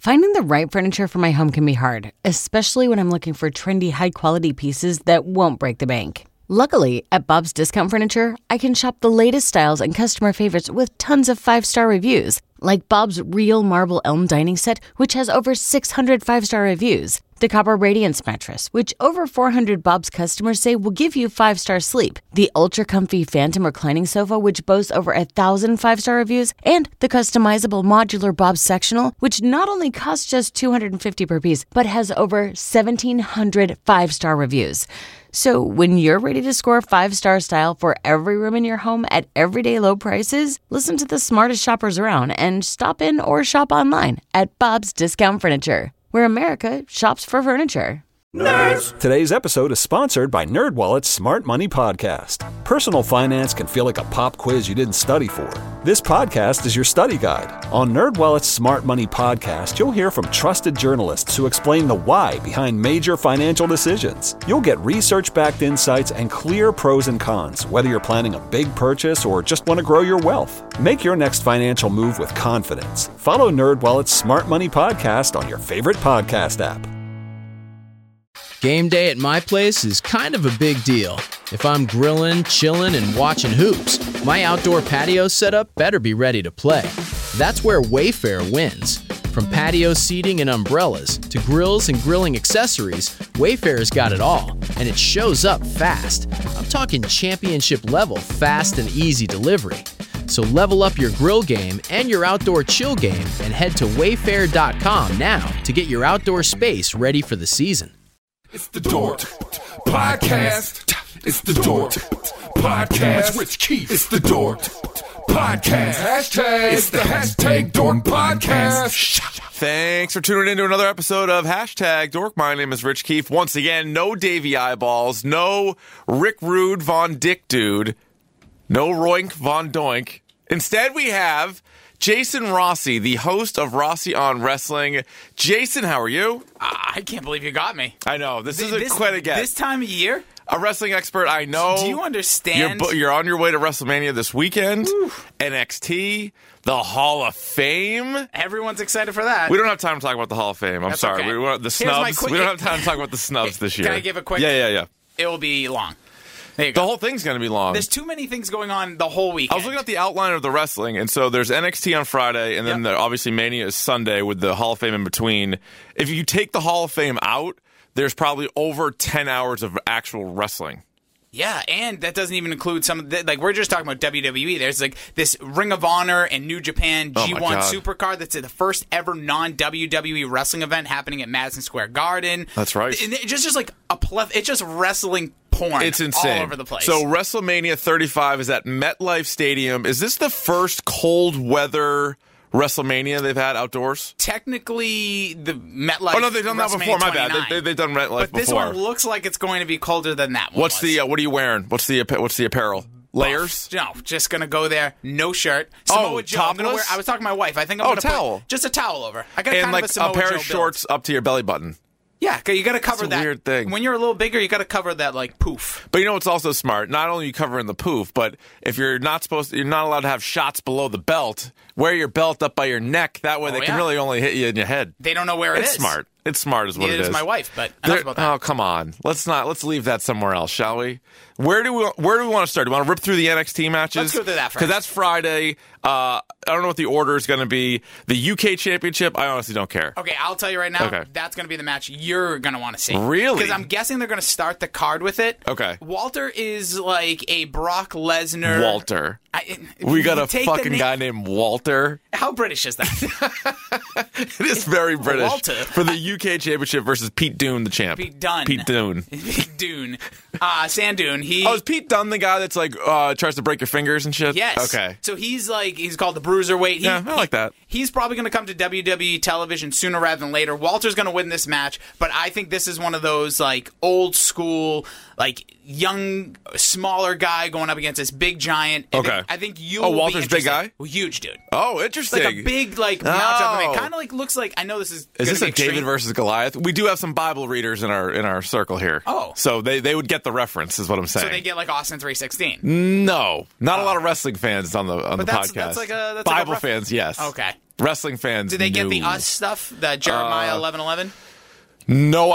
Finding the right furniture for my home can be hard, especially when I'm looking for trendy, high-quality pieces that won't break the bank. Luckily, at Bob's Discount Furniture, I can shop the latest styles and customer favorites with tons of 5-star reviews, like Bob's Real Marble Elm Dining Set, which has over 600 5-star reviews. The Copper Radiance Mattress, which over 400 Bob's customers say will give you 5-star sleep. The Ultra Comfy Phantom Reclining Sofa, which boasts over 1,000 5-star reviews. And the customizable modular Bob's Sectional, which not only costs just $250 per piece, but has over 1,700 5-star reviews. So when you're ready to score 5-star style for every room in your home at everyday low prices, listen to the smartest shoppers around and stop in or shop online at Bob's Discount Furniture, where America shops for furniture. Nerds! Today's episode is sponsored by NerdWallet's Smart Money Podcast. Personal finance can feel like a pop quiz you didn't study for. This podcast is your study guide. On NerdWallet's Smart Money Podcast, you'll hear from trusted journalists who explain the why behind major financial decisions. You'll get research-backed insights and clear pros and cons, whether you're planning a big purchase or just want to grow your wealth. Make your next financial move with confidence. Follow NerdWallet's Smart Money Podcast on your favorite podcast app. Game day at my place is kind of a big deal. If I'm grilling, chilling, and watching hoops, my outdoor patio setup better be ready to play. That's where Wayfair wins. From patio seating and umbrellas to grills and grilling accessories, Wayfair's got it all, and it shows up fast. I'm talking championship level fast and easy delivery. So level up your grill game and your outdoor chill game and head to wayfair.com now to get your outdoor space ready for the season. It's the Dork Podcast. It's the Dork Podcast. It's Rich Keefe. It's the Dork Podcast. Hashtag. It's the hashtag Dork Podcast. Thanks for tuning in to another episode of Hashtag Dork. My name is Rich Keefe. Once again, no Davey Eyeballs, no Rick Rude Von Dick Dude, no Roink Von Doink. Instead, we have Jason Rossi, the host of Rossi on Wrestling. Jason, how are you? I can't believe you got me. I know. This is quite a guess. This time of year? A wrestling expert, I know. Do you understand? You're on your way to WrestleMania this weekend. NXT, the Hall of Fame. Everyone's excited for that. We don't have time to talk about the Hall of Fame. I'm That's sorry. okay. We want the snubs. We don't have time to talk about the snubs this year. Can I give a quick? Yeah. It will be long. There you go. The whole thing's going to be long. There's too many things going on the whole weekend. I was looking at the outline of the wrestling, and so there's NXT on Friday, and then obviously Mania is Sunday with the Hall of Fame in between. If you take the Hall of Fame out, there's probably over 10 hours of actual wrestling. Yeah, and that doesn't even include some of the, like, we're just talking about WWE. There's, like, this Ring of Honor and New Japan G1 Supercard that's the first ever non-WWE wrestling event happening at Madison Square Garden. That's right. And it's just like it's just wrestling porn. It's insane. All over the place. So WrestleMania 35 is at MetLife Stadium. Is this the first cold weather WrestleMania they've had outdoors? Technically, the MetLife. Oh no, they've done that before. My bad. They've done MetLife before. But this one looks like it's going to be colder than that one. What are you wearing? What's the apparel? Layers? No, just gonna go there. No shirt. Samoa Joe. Topless? I was talking to my wife. I think I'm gonna towel. put just a towel over. I got and kind like of a Samoa pair Joe of shorts up to your belly button. Yeah, you got to cover that. Weird thing. When you're a little bigger, you got to cover that like poof. But you know what's also smart? Not only are you covering the poof, but if you're not allowed to have shots below the belt, wear your belt up by your neck. That way they can really only hit you in your head. They don't know where it is. It's smart. It's smart is what it is. Neither is my wife, but enough about that. Oh, come on. Let's leave that somewhere else, shall we? Where do we want to start? Do we want to rip through the NXT matches? Let's go through that first. Because that's Friday. I don't know what the order is going to be. The UK Championship, I honestly don't care. Okay, I'll tell you right now. Okay. That's going to be the match you're going to want to see. Really? Because I'm guessing they're going to start the card with it. Okay. Walter is like a Brock Lesnar. Walter. We got a fucking guy named Walter. How British is that? It is very British. Walter. For the UK Championship versus Pete Dunne, the champ. Pete Dunne. Pete Dunne. Sandoon. Is Pete Dunne the guy that's like tries to break your fingers and shit? Yes. Okay. So he's called the Bruiserweight. I like that. He's probably going to come to WWE television sooner rather than later. Walter's going to win this match, but I think this is one of those like old school, like young, smaller guy going up against this big giant. Okay. I think you. Walter's big guy? Well, huge dude. Oh, interesting. Like a big matchup. Kind of like looks like. I know this is. Is this a extreme. David versus Goliath? We do have some Bible readers in our circle here. Oh. So they would get the reference, is what I'm saying. So they get like Austin 3:16. No, not a lot of wrestling fans on the podcast. That's like a Bible like fans, yes. Okay. Wrestling fans. Did they get the knew. Us stuff? The Jeremiah 11:11? No,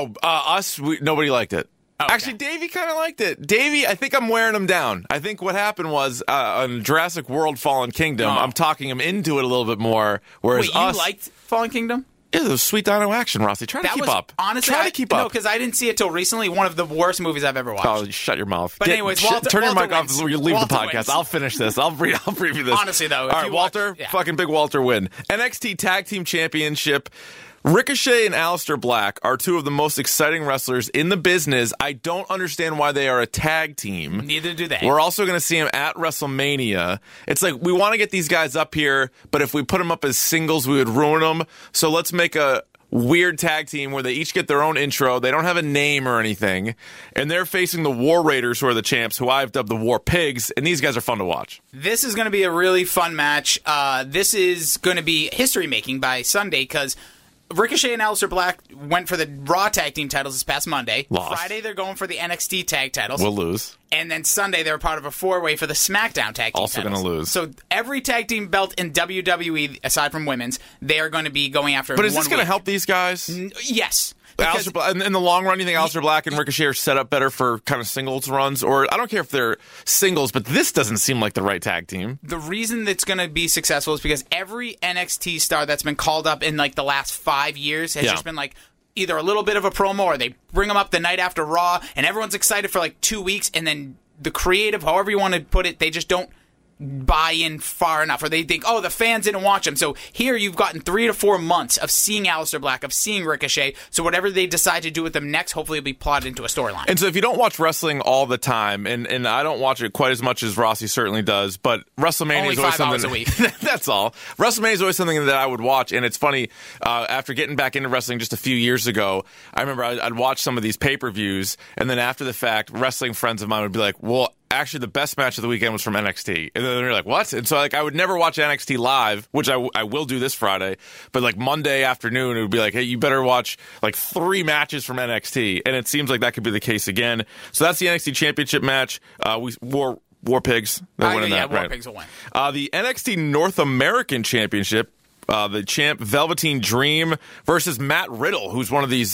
Us. Nobody liked it. Okay. Actually, Davey kind of liked it. Davey, I think I'm wearing him down. I think what happened was on Jurassic World Fallen Kingdom, I'm talking him into it a little bit more. Whereas Wait, you liked Fallen Kingdom? Yeah, there was sweet dino action, Rossi. Try to keep up. Honestly, Try to keep up. No, because I didn't see it till recently. One of the worst movies I've ever watched. Oh, shut your mouth. But anyways, turn your mic off wins. before you leave Walter the podcast. wins. I'll finish this. I'll preview this. Honestly, though, if all right, you Walter, watch, fucking big Walter win. NXT Tag Team Championship. Ricochet and Aleister Black are two of the most exciting wrestlers in the business. I don't understand why they are a tag team. Neither do they. We're also going to see them at WrestleMania. It's like we want to get these guys up here, but if we put them up as singles, we would ruin them. So let's make a weird tag team where they each get their own intro. They don't have a name or anything. And they're facing the War Raiders, who are the champs, who I've dubbed the War Pigs. And these guys are fun to watch. This is going to be a really fun match. This is going to be history-making by Sunday because Ricochet and Aleister Black went for the Raw Tag Team titles this past Monday. Lost. Friday, they're going for the NXT Tag titles. We'll lose. And then Sunday, they're part of a 4-way for the SmackDown Tag Team Also titles. going to lose. So every tag team belt in WWE, aside from women's, they are going to be going after But is one this going to week. help these guys? Yes. Aleister Black, in the long run, you think Aleister Black and Ricochet are set up better for kind of singles runs? Or I don't care if they're singles, but this doesn't seem like the right tag team. The reason that's going to be successful is because every NXT star that's been called up in like the last 5 years has just been like either a little bit of a promo or they bring them up the night after Raw and everyone's excited for like 2 weeks and then the creative, however you want to put it, they just don't buy in far enough, or they think, oh, the fans didn't watch them. So here you've gotten 3 to 4 months of seeing Aleister Black, of seeing Ricochet. So whatever they decide to do with them next, hopefully it'll be plotted into a storyline. And so if you don't watch wrestling all the time, and I don't watch it quite as much as Rossi certainly does, but WrestleMania Only is always 5 hours something. a week. That's all. WrestleMania is always something that I would watch, and it's funny. After getting back into wrestling just a few years ago, I remember I'd watch some of these pay-per-views, and then after the fact, wrestling friends of mine would be like, well, actually, the best match of the weekend was from NXT. And then they're like, what? And so like I would never watch NXT live, which I will do this Friday. But like Monday afternoon, it would be like, hey, you better watch like 3 matches from NXT. And it seems like that could be the case again. So that's the NXT Championship match. War Pigs. They're winning that, War right? Pigs will win. The NXT North American Championship. The champ Velveteen Dream versus Matt Riddle, who's one of these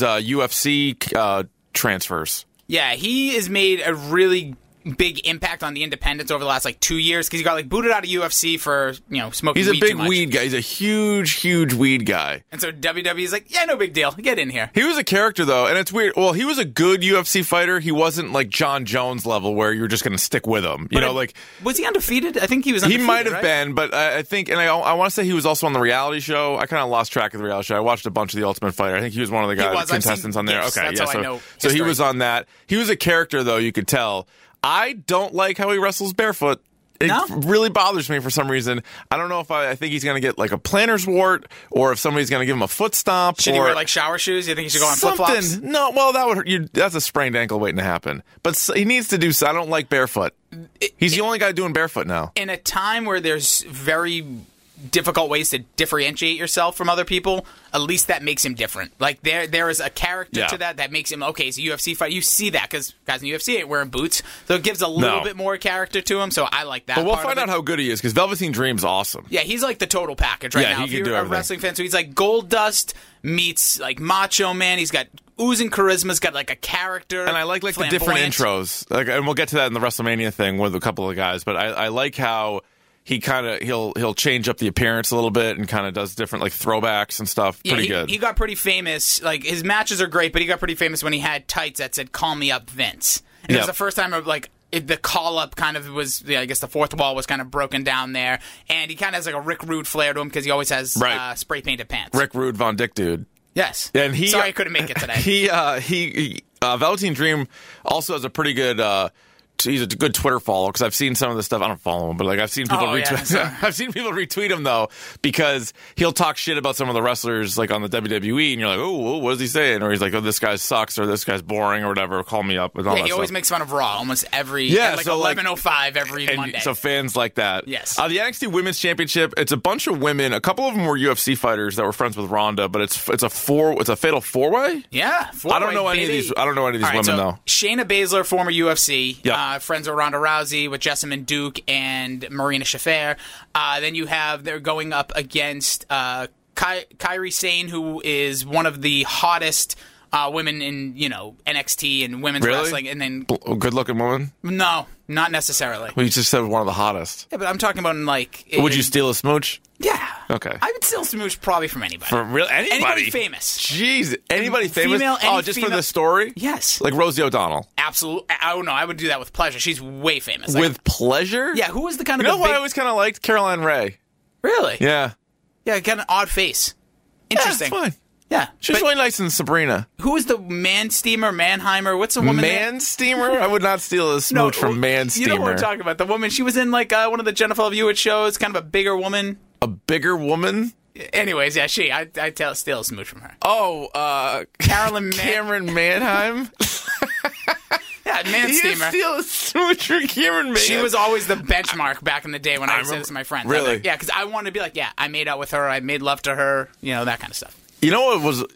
UFC transfers. Yeah, he has made a really big impact on the independents over the last like 2 years because he got like booted out of UFC for smoking He's a weed big too much. weed guy. He's a huge weed guy. And so WWE's like, yeah, no big deal. Get in here. He was a character though, and it's weird. Well, he was a good UFC fighter. He wasn't like John Jones level where you're just going to stick with him. Was he undefeated? I think he was undefeated. He might have right? been, but I think, and I want to say he was also on the reality show. I kind of lost track of the reality show. I watched a bunch of The Ultimate Fighter. I think he was one of the contestants on there. Yes, okay, that's yeah. how I know So he history. was on that. He was a character though. You could tell. I don't like how he wrestles barefoot. It really bothers me for some reason. I don't know if I think he's going to get like a plantar's wart or if somebody's going to give him a foot stomp. Should he wear like shower shoes? You think he should go on flip-flops? No, well, that would hurt. That's a sprained ankle waiting to happen. But he needs to do so. I don't like barefoot. He's the only guy doing barefoot now. In a time where there's very difficult ways to differentiate yourself from other people, at least that makes him different. Like there is a character to that makes him okay. It's a UFC fight. You see that because guys in the UFC ain't wearing boots, so it gives a little bit more character to him. So I like that. But we'll find out how good he is because Velveteen Dream's awesome. Yeah, he's like the total package right now. He if can you're do a everything. wrestling fan, so he's like Gold Dust meets like Macho Man. He's got oozing charisma. He's got like a character, and I like the different intros. Like, and we'll get to that in the WrestleMania thing with a couple of guys. But I like how. He he'll change up the appearance a little bit and kind of does different like throwbacks and stuff. Yeah, pretty good. He got pretty famous. Like his matches are great, but he got pretty famous when he had tights that said "Call me up, Vince." And it was the first time of like the call up kind of was. I guess the fourth wall was kind of broken down there, and he kind of has like a Rick Rude flair to him because he always has spray painted pants. Rick Rude, Von Dick dude. Yes. And sorry I couldn't make it today. He Velveteen Dream also has a pretty good. He's a good Twitter follow because I've seen some of the stuff. I don't follow him, but like I've seen people retweet. Yeah, I've seen people retweet him though because he'll talk shit about some of the wrestlers like on the WWE, and you're like, oh, what is he saying? Or he's like, oh, this guy sucks, or this guy's boring, or whatever. Call me up. And all that he always stuff. makes fun of Raw almost every like 11:05 every Monday. So fans like that. Yes. The NXT Women's Championship. It's a bunch of women. A couple of them were UFC fighters that were friends with Ronda, but it's a fatal 4-way. Yeah, I don't know any of these. I don't know any of these women though. Shayna Baszler, former UFC. Yeah. friends with Ronda Rousey, with Jessamyn Duke and Marina Shafir. Then you have, they're going up against Kairi Sane, who is one of the hottest women in, NXT and women's wrestling. And then good-looking woman? No, not necessarily. Well, you just said one of the hottest. Yeah, but I'm talking about Would you steal a smooch? Yeah. Okay. I would steal smooch probably from anybody. From real anybody? Anybody famous. Jeez. Anybody famous? Female, just for the story? Yes. Like Rosie O'Donnell? Absolutely. Oh, no, I would do that with pleasure. She's way famous. With pleasure? Yeah, who was the kind of You know what I always kind of liked? Caroline Ray. Really? Yeah. Yeah, got an odd face. Interesting. Yeah, it's fine. Yeah. She's really nice in Sabrina. Who is the Mannheimer? What's the woman Mansteamer? I would not steal a smooch from Mansteamer. You know what I'm talking about. The woman, she was in like one of the Jennifer Love Hewitt shows, kind of a bigger woman. A bigger woman? Anyways, yeah, I steal a smooch from her. Oh, Cameron Mannheim? Yeah, Mansteamer. You steal a smooch from Cameron Mannheim? She was always the benchmark back in the day when I said this to my friends. Really? Yeah, because I wanted to be like, yeah, I made out with her, I made love to her, that kind of stuff. You know what was,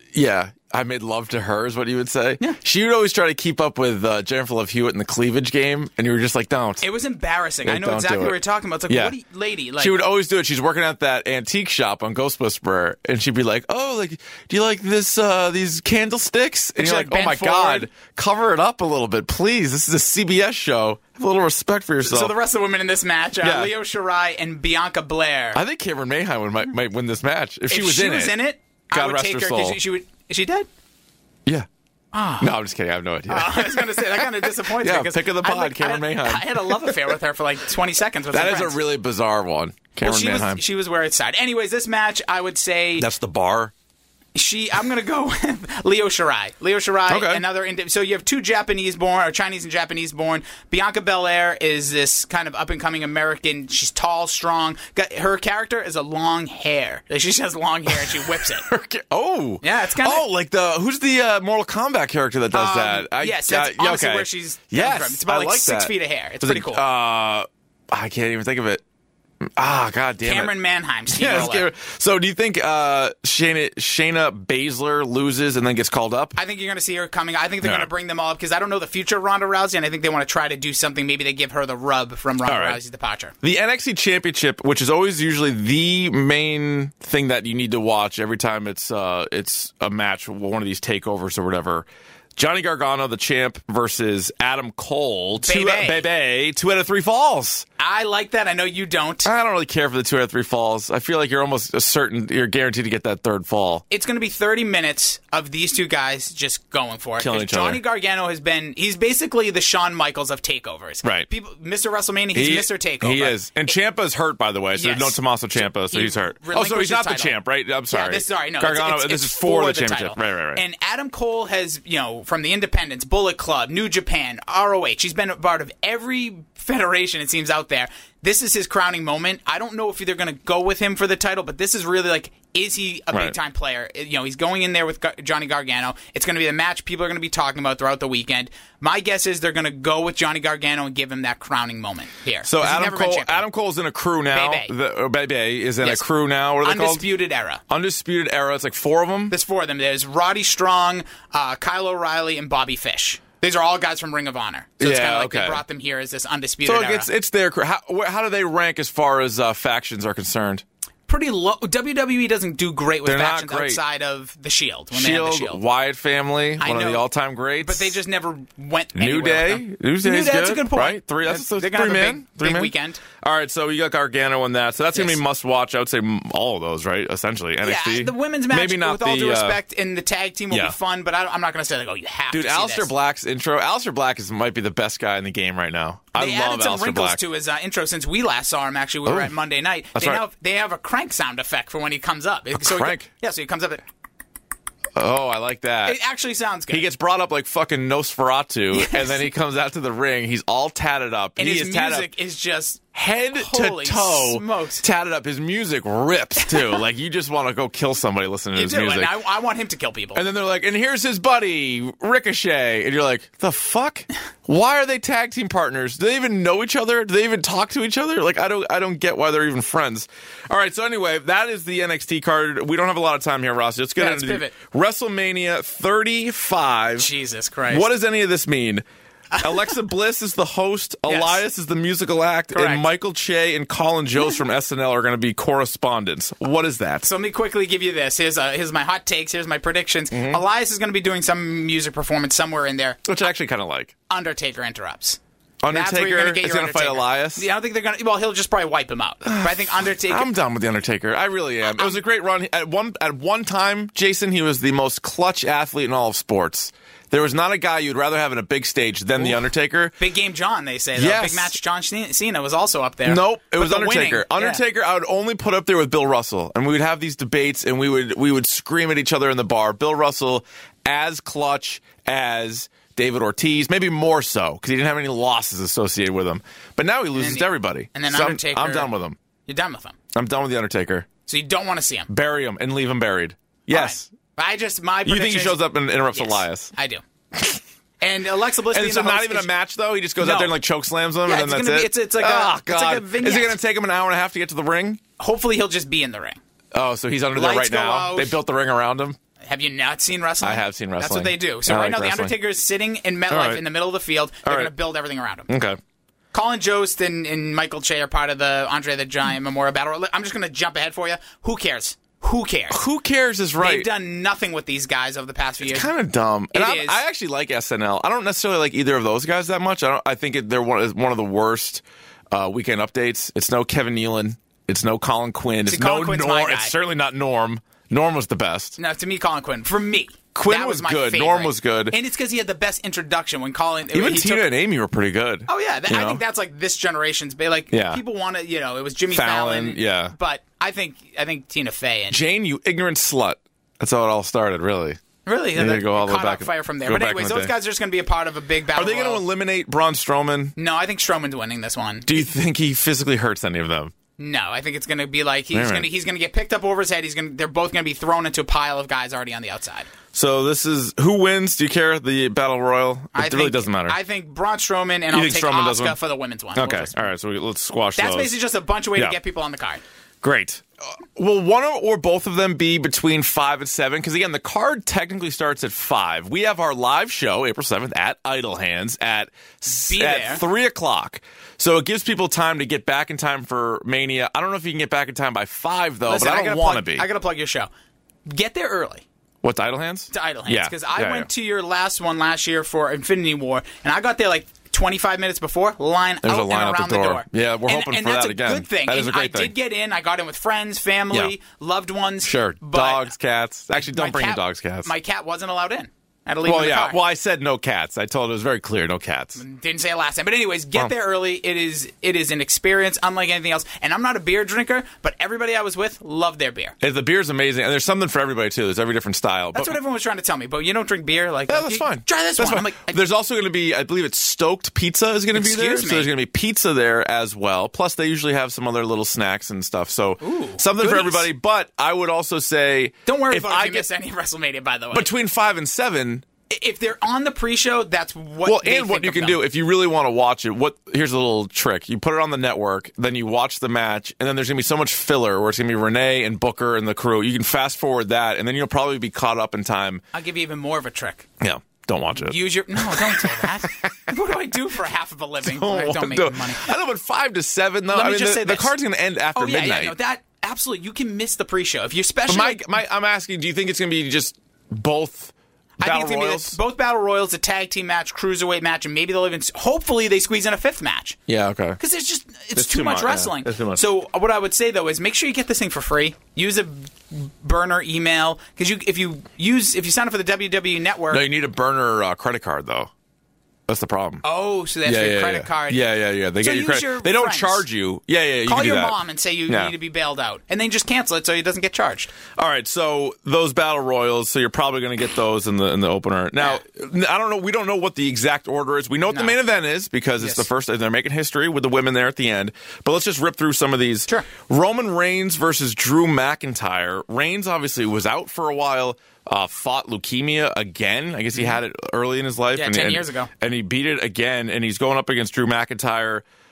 I made love to her is what you would say. Yeah. She would always try to keep up with Jennifer Love Hewitt in the cleavage game, and you were just like, don't. It was embarrassing. Yeah, I know exactly what you're talking about. It's like, what are you, lady? Like, she would always do it. She's working at that antique shop on Ghost Whisperer, and she'd be like, oh, like, do you like this, these candlesticks? And you're like, oh my God, cover it up a little bit, please. This is a CBS show. Have a little respect for yourself. So the rest of the women in this match are Io Shirai and Bianca Belair. I think Cameron Mayheim might win this match. If she was in it. I would take her because she would. Is she dead? Yeah. Oh. No, I'm just kidding. I have no idea. I was going to say, that kind of disappoints me. Yeah, pick of the pod, Cameron Mayheim. I had a love affair with her for like 20 seconds. With that is friends. a really bizarre one. Cameron Mayheim. She was where it's side. Anyways, this match, I would say... That's the bar? I'm going to go with Io Shirai. Io Shirai, okay. Another... So you have two Japanese-born, or Chinese and Japanese-born. Bianca Belair is this kind of up-and-coming American. She's tall, strong. Her character is a long hair. Like, she just has long hair and she whips it. Oh. Yeah, it's kind of... Oh, like who's the Mortal Kombat character that does that? Yes, that's honestly where she's from. It's about like 6 feet of hair. It's pretty cool. I can't even think of it. God damn Cameron it. Mannheim, Steve So do you think Shayna Baszler loses and then gets called up? I think you're going to see her coming. I think they're going to bring them all up because I don't know the future of Ronda Rousey, and I think they want to try to do something. Maybe they give her the rub from Ronda Rousey's departure. The NXT Championship, which is always usually the main thing that you need to watch every time it's a match, one of these takeovers or whatever. Johnny Gargano, the champ, versus Adam Cole. Two out of 3 falls. I like that. I know you don't. I don't really care for the 2 out of 3 falls. I feel like you're almost you're guaranteed to get that third fall. It's going to be 30 minutes of these two guys just going for it. Killing each Johnny other. Gargano he's basically the Shawn Michaels of takeovers. Right. Mr. WrestleMania, he's Mr. Takeover. He is. And Ciampa's hurt, by the way, so there's no Tommaso Ciampa, so he's hurt. Oh, so he's not the champ, right? I'm sorry. No. Gargano, this is for the championship. Right. And Adam Cole has, from the Independents, Bullet Club, New Japan, ROH, he's been a part of every federation, it seems, out there. This is his crowning moment. I don't know if they're going to go with him for the title, but this is really like, is he a big-time player? He's going in there with Johnny Gargano. It's going to be the match people are going to be talking about throughout the weekend. My guess is they're going to go with Johnny Gargano and give him that crowning moment here. So Adam Cole's in a crew now. Bebe is in a crew now. What are they called? Undisputed Era. Undisputed Era. It's like 4 of them? There's 4 of them. There's Roddy Strong, Kyle O'Reilly, and Bobby Fish. These are all guys from Ring of Honor. So it's kind of like they brought them here as this Undisputed Era. So it's their crew. How do they rank as far as factions are concerned? Pretty low. WWE doesn't do great with factions outside of the Shield. When they have the Shield. Wyatt family, one of the all-time greats. But they just never went New anywhere. Day. New Day's good. That's a good point. Right? That's they're going to have a big weekend. All right, so you got Gargano in that. So that's going to be must-watch. I would say all of those, right? Essentially. NXT. Yeah, the women's match, maybe not with all due respect, and the tag team will be fun, but I'm not going to say, you have to see Aleister Black's intro. Aleister Black might be the best guy in the game right now. They added some wrinkles to his intro since we last saw him. Actually, we were at Monday night. They have a crank sound effect for when he comes up. Crank? So he comes up. Oh, I like that. It actually sounds good. He gets brought up like fucking Nosferatu, and then he comes out to the ring. He's all tatted up. And his music is just head to toe tatted up. His music rips too. Like you just want to go kill somebody listening to his music. And I want him to kill people. And then they're like, and here's his buddy Ricochet, and you're like, the fuck? Why are they tag team partners? Do they even know each other? Do they even talk to each other? Like I don't get why they're even friends. All right, so anyway, that is the NXT card. We don't have a lot of time here, Ross. Let's get into pivot. WrestleMania 35. Jesus Christ! What does any of this mean? Alexa Bliss is the host. Yes. Elias is the musical act. Correct. And Michael Che and Colin Jost from SNL are going to be correspondents. What is that? So let me quickly give you this. Here's my hot takes. Here's my predictions. Elias is going to be doing some music performance somewhere in there. Which I actually kind of like. Undertaker interrupts. Undertaker is going to fight Elias? Yeah, I don't think they're going to... Well, he'll just probably wipe him out. But I think Undertaker... I'm done with The Undertaker. I really am. It was a great run. At one time, Jason, he was the most clutch athlete in all of sports. There was not a guy you'd rather have in a big stage than The Undertaker. Big Game John, they say. Though. Yes. Big Match John Cena was also up there. Nope, it was the Undertaker. winning, Undertaker, I would only put up there with Bill Russell, and we would have these debates, and we would scream at each other in the bar. Bill Russell as clutch as David Ortiz, maybe more so, because he didn't have any losses associated with him. But now he loses to everybody. And then so Undertaker... I'm done with him. You're done with him. I'm done with The Undertaker. So you don't want to see him. Bury him and leave him buried. Yes. Right. My You think he shows up and interrupts yes, Elias? I do. And Alexa Bliss And being so the not host even a is- match, though? He just goes No. out there and like choke slams them, Yeah, and then it's that's gonna it? be- it's like oh, a- it's like a God. vignette. Is it going to take him an hour and a half to get to the ring? Hopefully he'll just be in the ring. Oh, so he's under there Lights right go now? out. They built the ring around him? Have you not seen wrestling? I have seen That's wrestling. what they do. So I right like now, The wrestling. Undertaker is sitting in MetLife right. in the middle of the field. They're All going right. to build everything around him. Okay. Colin Jost and Michael Che are part of the Andre the Giant Memorial Battle. I'm just going to jump ahead for you. Who cares? Who cares? Who cares is right. They've done nothing with these guys over the past few years. Kind of dumb. And It is. I actually like SNL. I don't necessarily like either of those guys that much. I think they're one of the worst weekend updates. It's no Kevin Nealon. It's no Colin Quinn. See, It's Colin no Quinn's my Norm. guy. It's certainly not Norm. Norm was the best. No, to me, Colin Quinn. For me, Quinn that was my good. favorite. Norm was good. And it's because he had the best introduction when Colin. Even he Tina took- and Amy were pretty good. Oh yeah, You I know? think that's like this generation's. Like Yeah. people want to, it was Jimmy Fallon, Fallon. yeah. But I think Tina Fey and Jane, you ignorant slut. That's how it all started, really. really Yeah, you go all the way caught back- up fire from there. go But back in anyways, the those day. guys are just going to be a part of a big battle. Are they going to royal. eliminate Braun Strowman? No, I think Strowman's winning this one. Do you think he physically hurts any of them? No, I think it's going to be like All right. he's going to get picked up over his head. They're both going to be thrown into a pile of guys already on the outside. So this is who wins? Do you care? The battle royal? It really doesn't matter. I think Braun Strowman and You I'll think take Strowman does Asuka win? for the women's one. Okay, all right. So let's squash That's those. basically just a bunch of way Yeah. to get people on the card. Great. Will one or both of them be between 5 and 7? Because, again, the card technically starts at 5. We have our live show, April 7th, at Idle Hands at there. 3 o'clock. So it gives people time to get back in time for Mania. I don't know if you can get back in time by 5, though, Listen, but I don't want to be. I got to plug your show. Get there early. What's Idle Hands? To Idle Hands. Yeah. Because I went to your last one last year for Infinity War, and I got there like 25 minutes before, line There's out a line and out around the the door. door. Yeah, we're hoping and for that's that again. a good thing. That is a And great I thing. did get in. I got in with friends, family, Yeah. loved ones. Sure. but Dogs, cats. Actually, my don't bring cat- your dogs, cats. My cat wasn't allowed in. I had to leave him Well, in the yeah. car. Well, I said no cats. I told it was very clear, no cats. Didn't say it last time. But anyways, get Well. there early. It is an experience unlike anything else. And I'm not a beer drinker, but everybody I was with loved their beer. The beer's amazing, and there's something for everybody too. There's every different style. That's what everyone was trying to tell me. But you don't drink beer? Like, Yeah, that's fine. Try this That's one. fine. I'm like, there's also going to be, I believe it's Stoked Pizza is going to be there. Excuse So me. there's going to be pizza there as well. Plus, they usually have some other little snacks and stuff. So something for goodies. everybody. But I would also say, don't worry if about I if you get miss any of WrestleMania, by the way. between 5 and 7. If they're on the pre-show, that's what Well, they and what think you of can them. do if you really want to watch it. Here's a little trick: you put it on the network, then you watch the match, and then there's gonna be so much filler where it's gonna be Renee and Booker and the crew. You can fast forward that, and then you'll probably be caught up in time. I'll give you even more of a trick. Yeah, don't watch it. Use your don't do that. What do I do for half of a living? I don't make money. I know, but 5 to 7 though. Let me I mean, just the, say the this. card's gonna end after Oh yeah, midnight. yeah, no, that absolutely. You can miss the pre-show if you especially. I'm asking, do you think it's gonna be just both? I think Battle it's going to be Royals? both battle royals, a tag team match, cruiserweight match, and maybe they'll even. Hopefully, they squeeze in a fifth match. Yeah, okay. Because it's It's too too much much, yeah. wrestling. It's too much. So what I would say though is make sure you get this thing for free. Use a burner email because if you sign up for the WWE Network. No, you need a burner credit card though. That's the problem. Oh, so that's your credit card. Yeah. They So get your use credit. your They don't friends. charge you. Yeah. You Call can do your that. mom and say you Yeah. need to be bailed out, and then just cancel it so he doesn't get charged. All right, so those battle royals. So you're probably going to get those in the opener. Now, I don't know. We don't know what the exact order is. We know what the No. main event is because it's Yes. the first. They're making history with the women there at the end. But let's just rip through some of these. Sure. Roman Reigns versus Drew McIntyre. Reigns obviously was out for a while. Fought leukemia again. I guess he had it early in his life. Yeah, 10 years ago. And he beat it again, and he's going up against Drew McIntyre.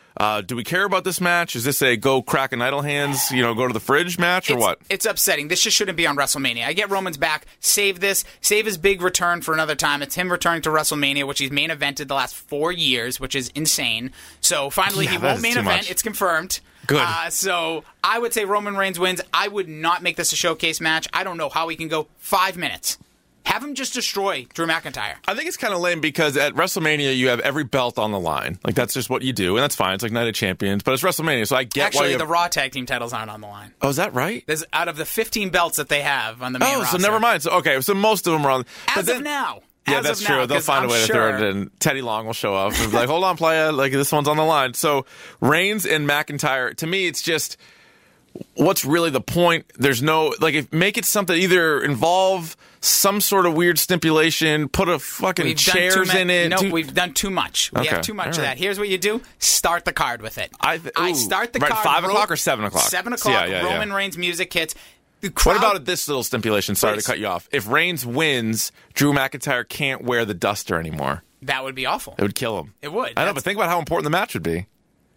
Do we care about this match? Is this a go crack an idle hands, go to the fridge match or what? It's upsetting. This just shouldn't be on WrestleMania. I get Roman's back. Save this. Save his big return for another time. It's him returning to WrestleMania, which he's main evented the last 4 years, which is insane. So finally, he won't main event. Much. It's confirmed. Good. So I would say Roman Reigns wins. I would not make this a showcase match. I don't know how he can go 5 minutes. Have him just destroy Drew McIntyre. I think it's kind of lame because at WrestleMania, you have every belt on the line. Like, that's just what you do, and that's fine. It's like Night of Champions, but it's WrestleMania, so I get why Actually, the Raw tag team titles aren't on the line. Oh, is that right? There's out of the 15 belts that they have on the main roster. So never mind. So, okay, so most of them are on. As of now. Yeah, that's true. They'll find a way to throw it in. Teddy Long will show up and be like, hold on, playa. Like, this one's on the line. So, Reigns and McIntyre, to me, it's just, what's really the point? There's no, make it something, either involve some sort of weird stipulation, put a fucking chairs in it. No, we've done too much. We have too much of that. Here's what you do. Start the card with it. I start the card. 5 o'clock or 7 o'clock? 7 o'clock. Roman Reigns music hits. What about this little stipulation? Sorry to cut you off. If Reigns wins, Drew McIntyre can't wear the duster anymore. That would be awful. It would kill him. It would. I know, but think about how important the match would be.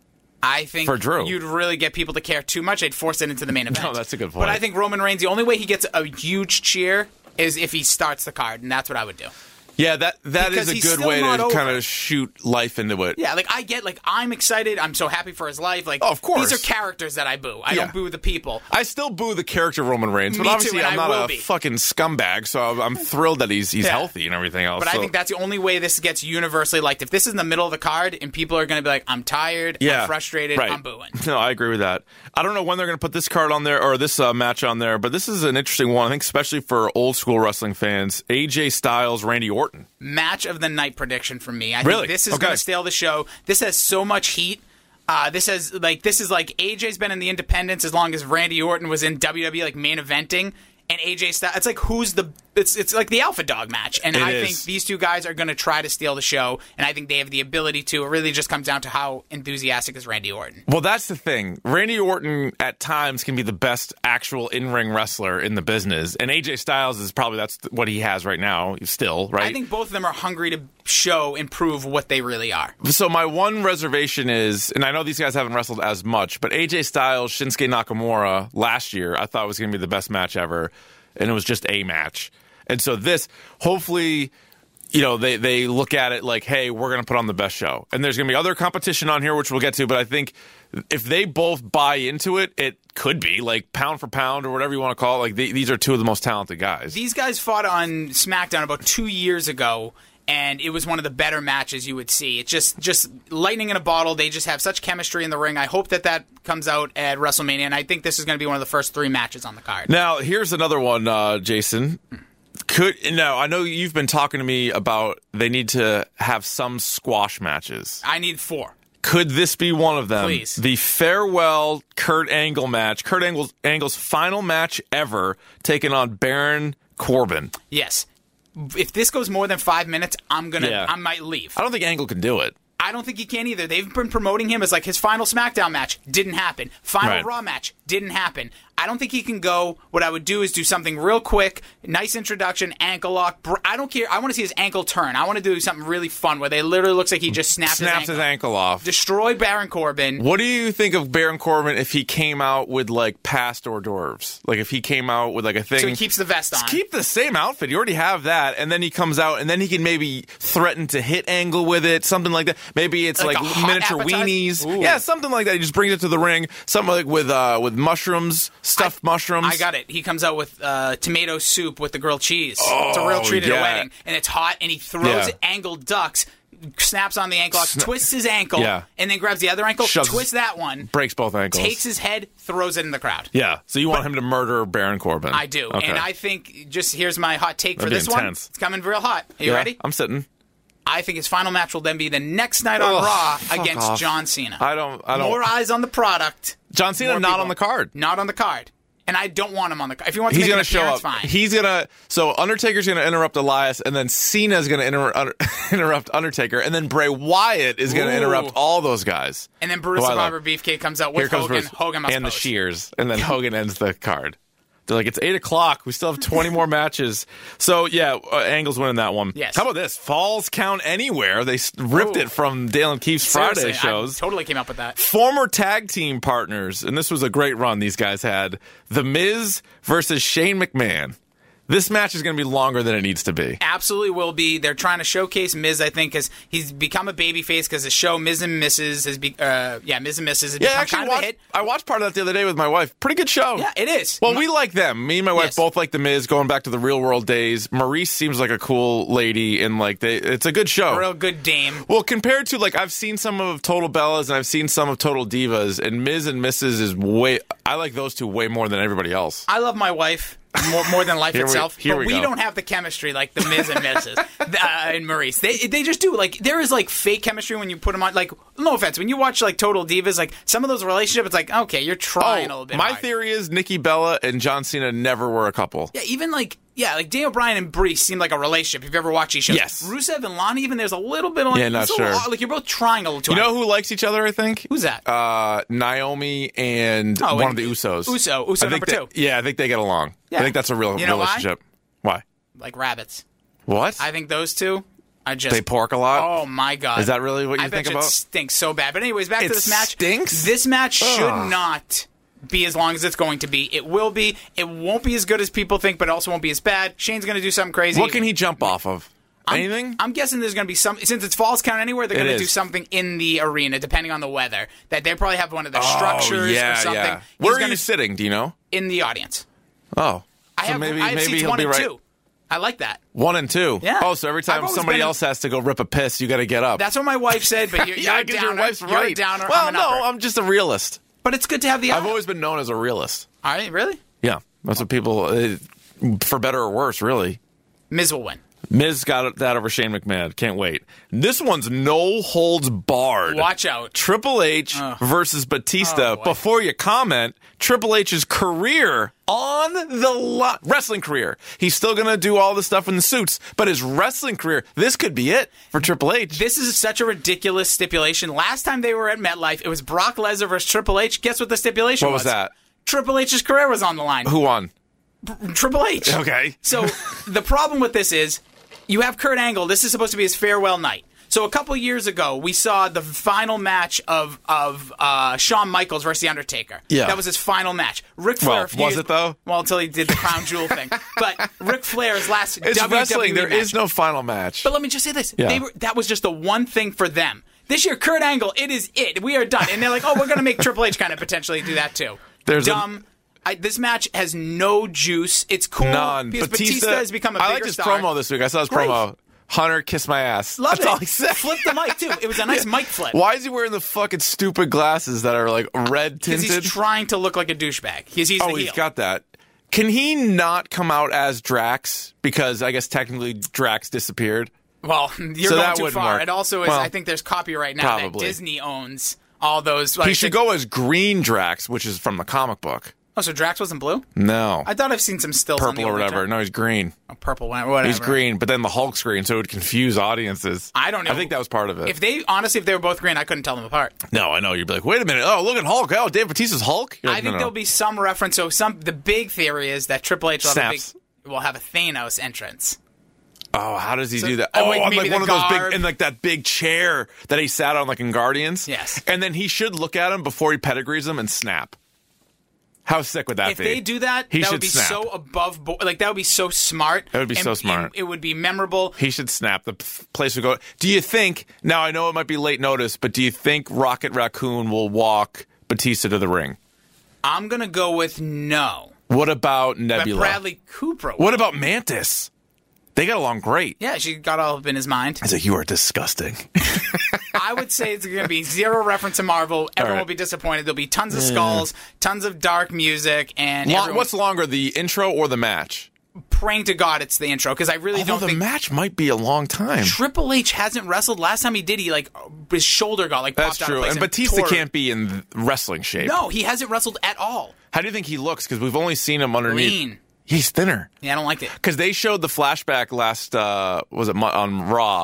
I think for Drew, you'd really get people to care too much. They'd force it into the main event. No, that's a good point. But I think Roman Reigns, the only way he gets a huge cheer is if he starts the card, and that's what I would do. Yeah, that is a good way to kind of shoot life into it. Yeah, I'm excited. I'm so happy for his life. Of course. These are characters that I boo. I don't boo the people. I still boo the character Roman Reigns, but obviously I'm not a fucking scumbag, so I'm thrilled that he's healthy and everything else. But I think that's the only way this gets universally liked. If this is in the middle of the card and people are going to be like, I'm tired, I'm frustrated, I'm booing. No, I agree with that. I don't know when they're going to put this card on there or this match on there, but this is an interesting one, I think, especially for old school wrestling fans. AJ Styles, Randy Orton. Match of the night prediction from me. I think this is going to steal the show. This has so much heat. This is like AJ's been in the independents as long as Randy Orton was in WWE, main eventing. And AJ Styles, it's like it's like the alpha dog match, and I think these two guys are going to try to steal the show, and I think they have the ability to. It really just comes down to how enthusiastic is Randy Orton. Well, that's the thing. Randy Orton at times can be the best actual in-ring wrestler in the business, and AJ Styles is probably that's what he has right now still, right? I think both of them are hungry to show and prove what they really are. So my one reservation is, and I know these guys haven't wrestled as much, but AJ Styles, Shinsuke Nakamura last year, I thought was going to be the best match ever. And it was just a match. And so this, hopefully, they look at it like, hey, we're going to put on the best show. And there's going to be other competition on here, which we'll get to. But I think if they both buy into it, it could be like pound for pound or whatever you want to call it. Like these are two of the most talented guys. These guys fought on SmackDown about 2 years ago. And it was one of the better matches you would see. It's just lightning in a bottle. They just have such chemistry in the ring. I hope that comes out at WrestleMania, and I think this is going to be one of the first 3 matches on the card. Now, here's another one, Jason. I know you've been talking to me about they need to have some squash matches. I need 4. Could this be one of them? Please. The farewell Kurt Angle match. Kurt Angle's final match ever, taking on Baron Corbin. Yes. If this goes more than 5 minutes, I might leave. I don't think Angle can do it. I don't think he can either. They've been promoting him as like his final SmackDown match. Didn't happen. Final Raw match. Didn't happen. I don't think he can go. What I would do is do something real quick, nice introduction, ankle lock. I don't care. I want to see his ankle turn. I want to do something really fun where they literally looks like he just snaps his ankle off. Destroy Baron Corbin. What do you think of Baron Corbin if he came out with like past hors d'oeuvres? Like if he came out with like a thing. So he keeps the vest on. Just keep the same outfit. You already have that. And then he comes out and then he can maybe threaten to hit Angle with it. Something like that. Maybe it's like miniature weenies. Ooh. Yeah, something like that. He just brings it to the ring. Something like with mushrooms. Stuffed mushrooms. I got it. He comes out with tomato soup with the grilled cheese. It's a real treat at a wedding. And it's hot, and he throws it, Angle ducks, snaps on the ankle, twists his ankle, and then grabs the other ankle, twists that one. Breaks both ankles. Takes his head, throws it in the crowd. Yeah. So you want him to murder Baron Corbin. I do. Okay. And I think, here's my hot take for this intense. one. It's coming real hot. Are you ready? I'm sitting. I think his final match will then be the next night on Raw against John Cena. I don't. More eyes on the product. John Cena not on the card. Not on the card. And I don't want him on the card. If he wants to make an appearance, fine. He's going to... So Undertaker's going to interrupt Elias, and then Cena's going to interrupt Undertaker, and then Bray Wyatt is going to interrupt all those guys. And then Bruce the Barber Beefcake comes out with Hogan. Hogan must and pose. The Shears, and then Hogan ends the card. They're like, it's 8 o'clock. We still have 20 more matches. So, yeah, Angle's winning that one. Yes. How about this? Falls Count Anywhere. They ripped it from Dale and Keefe's Friday shows. I totally came up with that. Former tag team partners, and this was a great run these guys had. The Miz versus Shane McMahon. This match is going to be longer than it needs to be. Absolutely will be. They're trying to showcase Miz, I think, because he's become a babyface because the show Miz and Mrs. has become kind of a hit. I watched part of that the other day with my wife. Pretty good show. Yeah, it is. Well, we like them. Me and my wife both like The Miz, going back to the real world days. Maurice seems like a cool lady, and it's a good show. A real good dame. Well, compared to, I've seen some of Total Bellas and I've seen some of Total Divas, and Miz and Mrs. is I like those two way more than everybody else. I love my wife. More than life itself. But we don't have the chemistry like the Miz and Mrs. And Maurice. They just do. There is fake chemistry when you put them on. No offense, when you watch Total Divas, some of those relationships, it's okay, you're trying a little bit. My theory is Nikki Bella and John Cena never were a couple. Yeah, even Daniel Bryan and Brees seem like a relationship if you've ever watched these shows. Yes. Rusev and Lana, even there's a little bit of not sure. You're both trying a little too hard. You know who likes each other, I think? Who's that? Naomi and one of the Usos. Uso number 2. Yeah, I think they get along. Yeah. I think that's a real relationship. Why? Like rabbits. What? I think those two they pork a lot? Oh, my God. Is that really what you think about? It stinks so bad. But anyways, back to this match. Stinks? This match should not be as long as it's going to be. It will be. It won't be as good as people think, but it also won't be as bad. Shane's going to do something crazy. What can he jump off of? Anything? I'm guessing there's going to be some. Since it's Falls Count Anywhere, they're going to do something in the arena, depending on the weather. That they probably have one of the structures or something. Yeah. Where are you sitting? Do you know? In the audience. Oh. Maybe seats 1 and 2. I like that. 1 and 2? Yeah. Oh, so every time somebody else has to go rip a piss, you got to get up. That's what my wife said, but you're a downer. Your wife's right. You're a downer. Well, I'm an upper. I'm just a realist. But it's good to have the I've always been known as a realist. All right, really? Yeah. That's what people, for better or worse, really. Miz will win. Miz got that over Shane McMahon. Can't wait. This one's no holds barred. Watch out. Triple H versus Batista. Before you comment, Triple H's career on the wrestling career. He's still going to do all the stuff in the suits, but his wrestling career, this could be it for Triple H. This is such a ridiculous stipulation. Last time they were at MetLife, it was Brock Lesnar versus Triple H. Guess what the stipulation was? What was that? Triple H's career was on the line. Who won? Triple H. Okay. So the problem with this is you have Kurt Angle. This is supposed to be his farewell night. So a couple years ago, we saw the final match of Shawn Michaels versus The Undertaker. Yeah. That was his final match. Ric Flair. Was it, though? Well, until he did the crown jewel thing. But Ric Flair's last WWE wrestling. There match. is no final match. But let me just say this. Yeah. That was just the one thing for them. This year, Kurt Angle, it is it. We are done. And they're like, we're going to make Triple H kind of potentially do that, too. This match has no juice. It's cool. None. Because Batista has become a bigger I liked his star. promo this week. I saw his promo. Hunter, kiss my ass. Love That's it. all he said. Flip the mic, too. It was a nice mic flip. Why is he wearing the fucking stupid glasses that are red tinted? Because he's trying to look like a douchebag. He's the heel. He's got that. Can he not come out as Drax? Because I guess technically Drax disappeared. Well, you're going too far. Work. It also is, I think there's copyright now that Disney owns all those. He should go as Green Drax, which is from the comic book. Oh, so Drax wasn't blue? No. I thought I've seen some stills on the purple or whatever. No, he's green. Oh, purple, whatever. He's green, but then the Hulk's green, so it would confuse audiences. I don't know. I think that was part of it. If they were both green, I couldn't tell them apart. No, I know. You'd be like, wait a minute. Oh, look at Hulk. Oh, Dave Bautista's Hulk? I think there'll be some reference. So the big theory is that Triple H will have a Thanos entrance. Oh, how does he do that? On one of those big, in that big chair that he sat on in Guardians. Yes. And then he should look at him before he pedigrees him and snap. How sick would that be? If they do that, that would be so above board. That would be so smart. That would be so smart. It would be memorable. He should snap. The place would go. Do you think, now I know it might be late notice, but do you think Rocket Raccoon will walk Batista to the ring? I'm going to go with no. What about Nebula? But Bradley Cooper. What about Mantis? They got along great. Yeah, she got all up in his mind. He's like, you are disgusting. I would say it's going to be zero reference to Marvel. Everyone will be disappointed. There'll be tons of skulls, tons of dark music, and what's longer, the intro or the match? Praying to God it's the intro, because I really don't think... the match might be a long time. Triple H hasn't wrestled. Last time he did, his shoulder got popped out of place. That's true, and Batista can't be in wrestling shape. No, he hasn't wrestled at all. How do you think he looks? Because we've only seen him underneath... Lean. He's thinner. Yeah, I don't like it. Because they showed the flashback last, on Raw,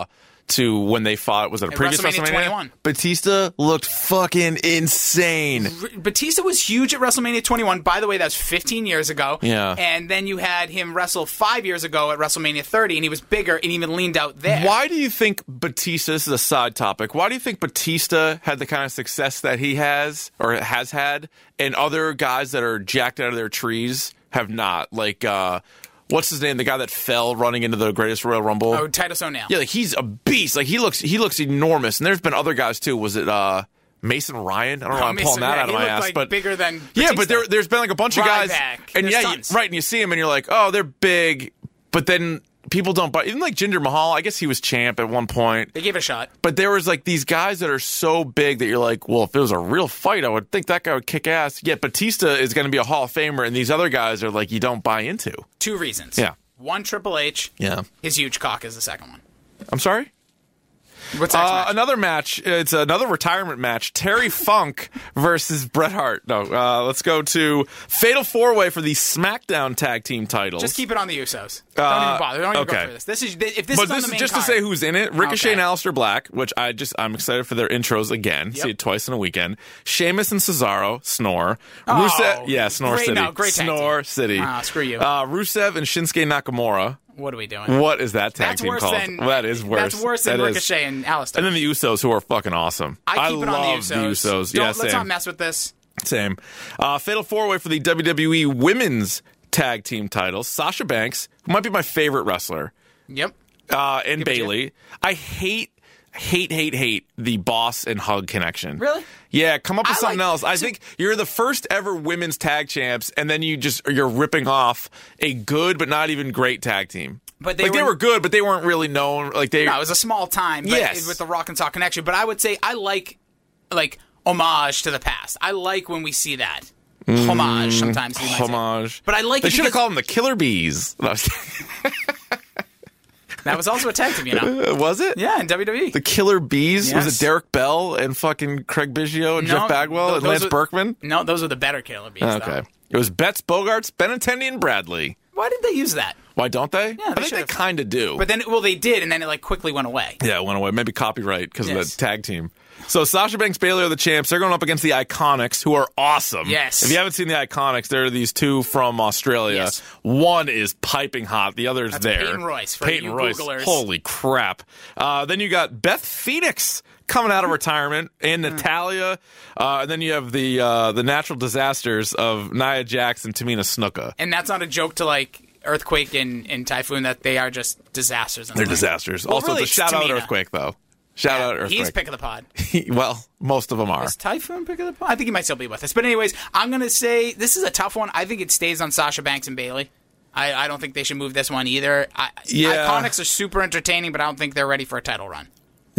to when they fought. Was it a previous WrestleMania 21. Batista looked fucking insane. Batista was huge at WrestleMania 21. By the way, that was 15 years ago. Yeah. And then you had him wrestle 5 years ago at WrestleMania 30, and he was bigger and even leaned out there. Why do you think Batista, this is a side topic, why do you think Batista had the kind of success that he has or has had, and other guys that are jacked out of their trees have not? Like, what's his name? The guy that fell running into the Greatest Royal Rumble? Oh, Titus O'Neil. Yeah, like he's a beast. Like he looks enormous. And there's been other guys too. Was it Mason Ryan? I don't know why I'm pulling that out of my ass. Like but bigger than Batista. Yeah, but there's been like a bunch of guys. And There's and you see them and you're like, oh, they're big, but then people don't buy. Even like Jinder Mahal, I guess he was champ at one point. They gave it a shot. But there was like these guys that are so big that you're like, well, if it was a real fight, I would think that guy would kick ass. Yet Batista is going to be a Hall of Famer, and these other guys are like you don't buy into. 2 reasons. Yeah. One, Triple H. Yeah. His huge cock is the second one. I'm sorry? What's the next match? Another match. It's another retirement match. Terry Funk versus Bret Hart. No, let's go to Fatal 4-Way for the SmackDown Tag Team titles. Just keep it on the Usos. Don't even bother. Don't even go through this. This is on the main just card. To say who's in it. Ricochet and Okay. Aleister Black, which I'm excited for their intros again. Yep. See it twice in a weekend. Sheamus and Cesaro, Snore. Oh, Rusev, Snore great, City. no, great tag Snore team. City. Screw you. Rusev and Shinsuke Nakamura. What are we doing? What is that tag That's team worse called? than That is worse. That's worse than Ricochet and Aleister. And then the Usos, who are fucking awesome. I keep it on love the Usos. Let's same. not mess with this. Same. Fatal 4-Way for the WWE Women's Tag Team titles. Sasha Banks, who might be my favorite wrestler, Yep. and Bayley. I hate the boss and hug connection. Really? Yeah, come up with something else. I so- think you're the first ever women's tag champs, and then you're ripping off a good but not even great tag team. But they were good, but they weren't really known. Like No, it was a small time. But Yes. with the Rock and Talk connection. But I would say I like homage to the past. I like when we see that. Homage, sometimes. You might say. homage. But I like They it should have because- called them the Killer Bees. No, I was kidding. That was also a tag team, you know. Was it? Yeah, in WWE. The Killer Bees? Yes. Was it Derek Bell and fucking Craig Biggio and No, Jeff Bagwell and those Lance were- Berkman? No, those are the better Killer Bees. Okay. Though. It was Betts, Bogarts, Benintendi, and Bradley. Why did they use that? Why don't they? Yeah, I think they should've. kind of do. But then, they did, and then it quickly went away. Yeah, it went away. Maybe copyright because of Yes. the tag team. So Sasha Banks, Bayley are the champs. They're going up against the Iconics, who are awesome. Yes. If you haven't seen the Iconics, there are these two from Australia. Yes. One is piping hot. The other is That's there. Peyton Royce, for Peyton you Royce. Googlers. Holy crap. Then you got Beth Phoenix coming out of retirement, and Natalia. And then you have the natural disasters of Nia Jax and Tamina Snuka. And that's not a joke to, Earthquake and Typhoon, that they are just disasters. They're disasters. Well, Also, really, it's a shout-out Tamina. Earthquake, though. Shout-out Earthquake. He's pick of the pod. Well, most of them are. Is Typhoon pick of the pod? I think he might still be with us. But anyways, I'm going to say this is a tough one. I think it stays on Sasha Banks and Bayley. I don't think they should move this one either. Yeah. Iconics are super entertaining, but I don't think they're ready for a title run.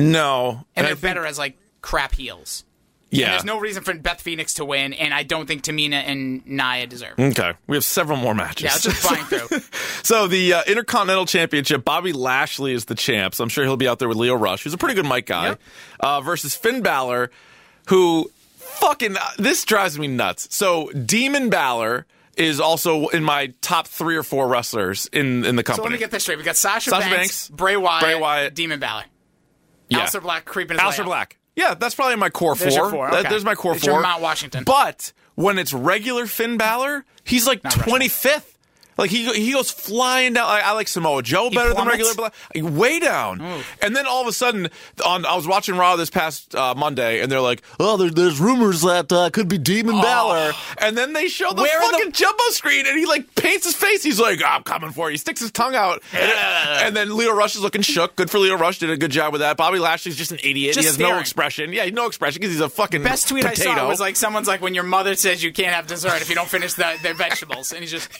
No. And I they're think- better as, crap heels. Yeah. And there's no reason for Beth Phoenix to win, and I don't think Tamina and Nia deserve it. Okay. We have several more matches. Yeah, let's just flying through. So the Intercontinental Championship, Bobby Lashley is the champ. So I'm sure he'll be out there with Leo Rush, who's a pretty good mic guy, versus Finn Balor, who fucking this drives me nuts. So Demon Balor is also in my top 3 or 4 wrestlers in the company. So let me get this straight. We got Sasha Banks, Banks, Bray Wyatt, Demon Balor. Yeah. Aleister Black creeping his way Aleister up. Black. Yeah, that's probably my core 4. There's your 4. Okay. There's my core There's 4. your Mount Washington. But when it's regular Finn Balor, he's like Not 25th. Like he goes flying down. I like Samoa Joe better than plummets? regular Balor. Way down. And then all of a sudden, I was watching Raw this past Monday, and they're like, "Oh, there's rumors that could be Demon Balor." And then they show the Where are fucking jumbo screen, and he paints his face. He's like, "I'm coming for you." He sticks his tongue out, and then Leo Rush is looking shook. Good for Leo Rush. Did a good job with that. Bobby Lashley's just an idiot. Just he has staring. no expression. Yeah, no expression because he's a fucking Best tweet potato. I saw was someone's like, when your mother says you can't have dessert if you don't finish their vegetables, and he's just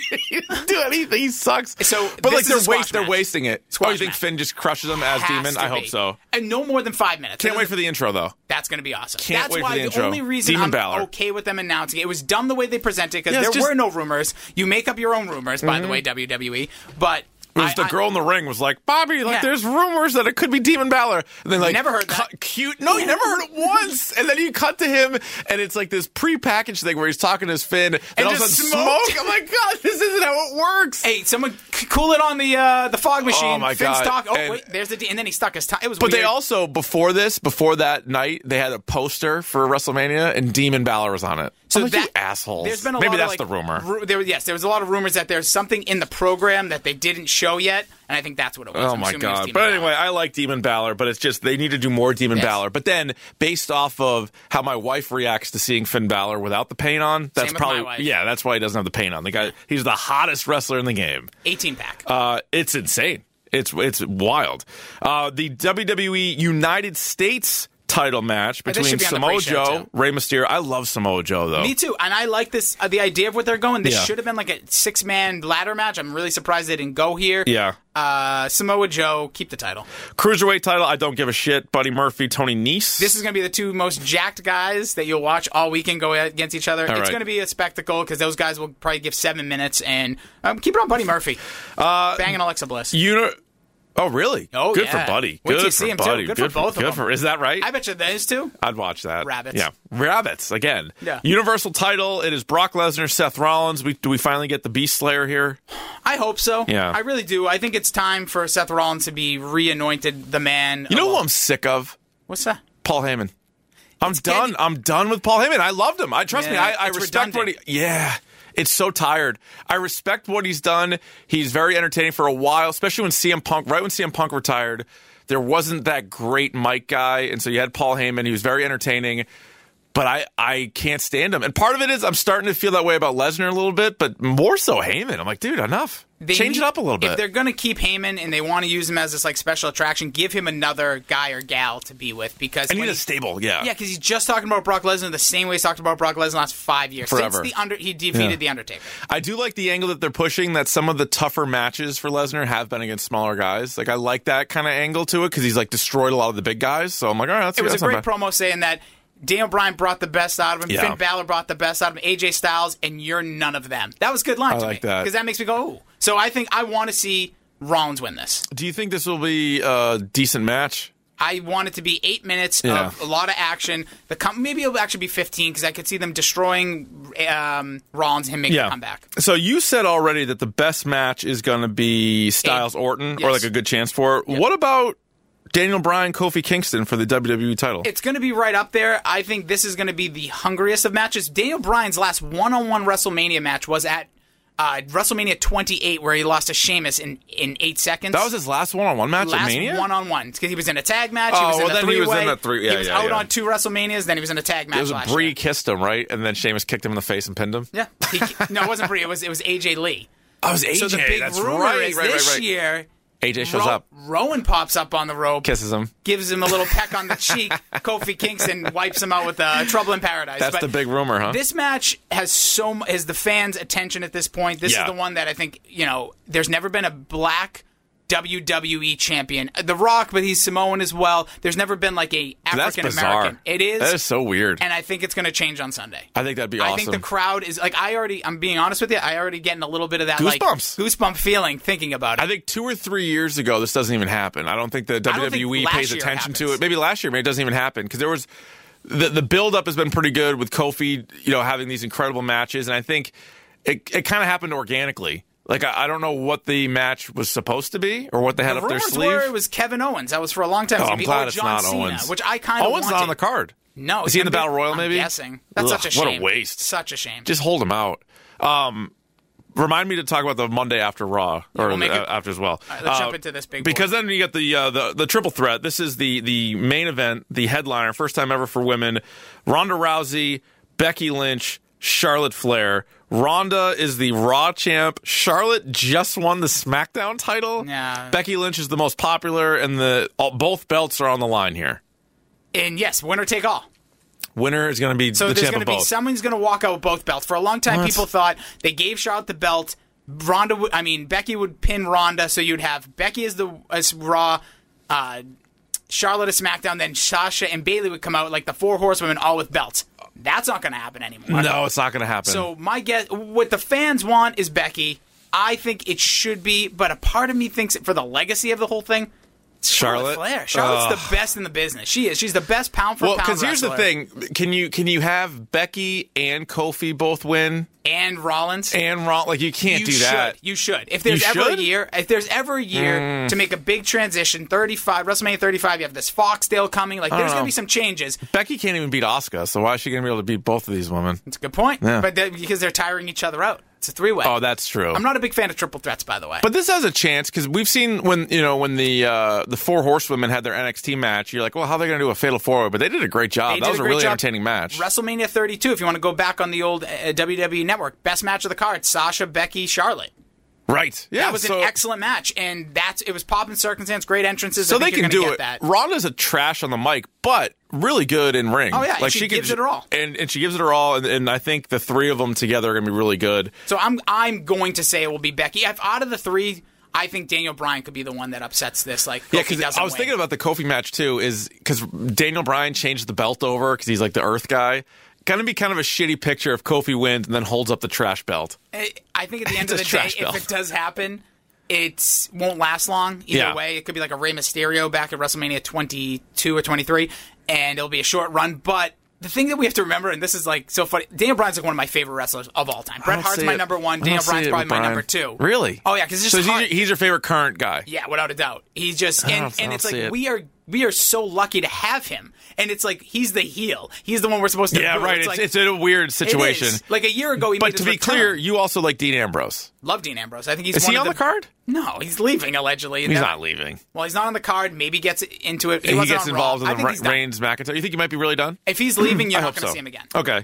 Dude, he sucks. So, but this is a squash they're match. wasting it. Squash You think match. Finn just crushes him as has Demon? to I hope be. so. And no more than 5 minutes. Can't wait for the intro though. That's going to be awesome. Can't That's wait for why the intro. only reason Demon I'm Balor. okay with them announcing it was dumb the way they presented it because Yeah, there it's just- were no rumors. You make up your own rumors, by the way, WWE. But It The girl in the ring was like, Bobby, there's rumors that it could be Demon Balor. And then never heard that. Cute. No, you never heard it once. And then you cut to him, and it's like this pre-packaged thing where he's talking to his Finn, and all of a sudden smoke. I'm like, God, this isn't how it works. Hey, someone cool it on the fog machine. Oh my Finn's God. Wait, there's and then he stuck his tongue. It was But weird. they also, before that night, they had a poster for WrestleMania, and Demon Balor was on it. So you assholes. There's been a Maybe lot that's of, the rumor. There was a lot of rumors that there's something in the program that they didn't show yet, and I think that's what it was. Oh my God. But anyway, I like Demon Balor, but it's just they need to do more Demon Balor. But then, based off of how my wife reacts to seeing Finn Balor without the paint on, that's probably that's why he doesn't have the paint on. The guy, he's the hottest wrestler in the game. 18-pack. It's insane. It's wild. The WWE United States title match between Samoa Joe, Rey Mysterio. I love Samoa Joe, though. Me too. And I like this, the idea of what they're going. This should have been like a 6-man ladder match. I'm really surprised they didn't go here. Yeah. Samoa Joe, keep the title. Cruiserweight title, I don't give a shit. Buddy Murphy, Tony Nese. This is going to be the two most jacked guys that you'll watch all weekend go against each other. It's going to be a spectacle because those guys will probably give 7 minutes. And keep it on Buddy Murphy. Banging Alexa Bliss. Oh, really? Oh, good for Buddy. Wait till you Good see for him, Buddy. too. Good for both of them. Is that right? I bet you those two. I'd watch that. Rabbits. Yeah. Rabbits, again. Yeah. Universal title, it is Brock Lesnar, Seth Rollins. Do we finally get the Beast Slayer here? I hope so. Yeah. I really do. I think it's time for Seth Rollins to be re-anointed the man. You know who I'm sick of? What's that? Paul Heyman. I'm done. I'm done with Paul Heyman. I loved him. Trust me. I respect what he... Yeah. It's so tired. I respect what he's done. He's very entertaining for a while, especially when CM Punk retired. There wasn't that great mic guy, and so you had Paul Heyman. He was very entertaining, but I can't stand him. And part of it is I'm starting to feel that way about Lesnar a little bit, but more so Heyman. I'm like, dude, enough. Change it up a little bit. If they're going to keep Heyman and they want to use him as this special attraction, give him another guy or gal to be with. Because I need a stable, yeah. Yeah, because he's just talking about Brock Lesnar the same way he's talked about Brock Lesnar the last 5 years. Forever. Since he defeated The Undertaker. I do like the angle that they're pushing, that some of the tougher matches for Lesnar have been against smaller guys. Like, I like that kind of angle to it because he's destroyed a lot of the big guys. So I'm like, all right, it was a great promo saying that Daniel Bryan brought the best out of him. Yeah. Finn Balor brought the best out of him. AJ Styles, and you're none of them. That was a good line to me. I like that. Because that makes me go, ooh. So I want to see Rollins win this. Do you think this will be a decent match? I want it to be 8 minutes of a lot of action. Maybe it'll actually be 15 because I could see them destroying Rollins and him making a comeback. So you said already that the best match is going to be Styles-Orton, or a good chance for it. Yep. What about Daniel Bryan, Kofi Kingston for the WWE title? It's going to be right up there. I think this is going to be the hungriest of matches. Daniel Bryan's last one-on-one WrestleMania match was at WrestleMania 28, where he lost to Sheamus in 8 seconds. That was his last one-on-one match at Mania? Last one-on-one. Because he was in a tag match. He was in a three-way. He was out on 2 WrestleManias. Then he was in a tag match last year. Brie kissed him, right? And then Sheamus kicked him in the face and pinned him? Yeah. No, it wasn't Brie. It was AJ Lee. Oh, it was AJ. So the big rumor is this year... AJ shows up. Rowan pops up on the rope. Kisses him. Gives him a little peck on the cheek. Kofi Kingston wipes him out with Trouble in Paradise. That's the big rumor, huh? This match has the fans' attention at this point. This is the one that I think, there's never been a black WWE champion. The Rock, but he's Samoan as well. There's never been a African American. It is. That is so weird. And I think it's going to change on Sunday. I think that'd be awesome. I think the crowd is I'm being honest with you, I already getting a little bit of that goosebump feeling thinking about it. I think 2 or 3 years ago this doesn't even happen. I don't think the WWE pays attention to it. Maybe last year, maybe it doesn't even happen because there was the build up has been pretty good with Kofi, having these incredible matches, and I think it kind of happened organically. I don't know what the match was supposed to be or what they had up their sleeve. Were it was Kevin Owens. That was for a long time. I'm glad it's not Cena, Owens. Which I kind of wanted. Owens not on the card. No. Is he in the Battle Royal, maybe? I'm guessing. That's such a shame. What a waste. Such a shame. Just hold him out. Remind me to talk about the Monday after Raw, or after as well. All right, let's jump into this big because then you get the triple threat. This is the main event, the headliner, first time ever for women. Ronda Rousey, Becky Lynch, Charlotte Flair. Ronda is the Raw champ. Charlotte just won the SmackDown title. Yeah. Becky Lynch is the most popular, and both belts are on the line here. And yes, winner take all. Winner is going to be the champ of both. So there's going to be someone's going to walk out with both belts. For a long time, people thought they gave Charlotte the belt. Becky would pin Ronda, so you'd have Becky as Raw, Charlotte as SmackDown, then Sasha and Bayley would come out like the 4 horsewomen, all with belts. That's not going to happen anymore. No, it's not going to happen. So my guess, what the fans want is Becky. I think it should be, but a part of me thinks for the legacy of the whole thing, Charlotte Flair. Charlotte's the best in the business. She is. She's the best pound for pound wrestler. Well, because here's the thing: can you have Becky and Kofi both win? And Rollins. Like, you can't do that. You should. If there's ever a year to make a big transition, WrestleMania 35, you have this Foxdale coming. Like, there's going to be some changes. Becky can't even beat Asuka, so why is she going to be able to beat both of these women? That's a good point. Yeah. But because they're tiring each other out. It's a three-way. Oh, that's true. I'm not a big fan of triple threats, by the way. But this has a chance, because we've seen when the Four Horsewomen had their NXT match, you're like, well, how are they going to do a Fatal 4-Way? But they did a great job. That was a really entertaining match. WrestleMania 32, if you want to go back on the old WWE Network, best match of the card, Sasha, Becky, Charlotte. Right. Yeah. That was an excellent match, and it was pop and circumstance, great entrances. So they can do it. That. Ronda's a trash on the mic, but really good in ring. Oh yeah, like she gives it her all. And she gives it her all, and I think the three of them together are going to be really good. So I'm going to say it will be Becky. If out of the three, I think Daniel Bryan could be the one that upsets this. Like, Kofi because I was thinking about the Kofi match too, is because Daniel Bryan changed the belt over because he's like the Earth guy. Going to be kind of a shitty picture if Kofi wins and then holds up the trash belt. I think at the end of the day, if it does happen, it won't last long either way. It could be like a Rey Mysterio back at WrestleMania 22 or 23, and it'll be a short run. But the thing that we have to remember, and this is like so funny, Daniel Bryan's like one of my favorite wrestlers of all time. Bret Hart's my number one. Daniel Bryan's probably my number two. Really? Oh yeah, because it's just he's your favorite current guy. Yeah, without a doubt. He's just and it's like we are so lucky to have him. And it's like he's the heel. He's the one we're supposed to. Yeah, boo. right. It's a weird situation. It is. Like a year ago, but to be clear, you also like Dean Ambrose. Love Dean Ambrose. I think he's. Is he on the card? No, he's leaving allegedly. He's not leaving. Well, he's not on the card. Maybe gets into it. He gets involved in the Reigns McIntyre. You think he might be really done? If he's leaving, you're not going to see him again. Okay.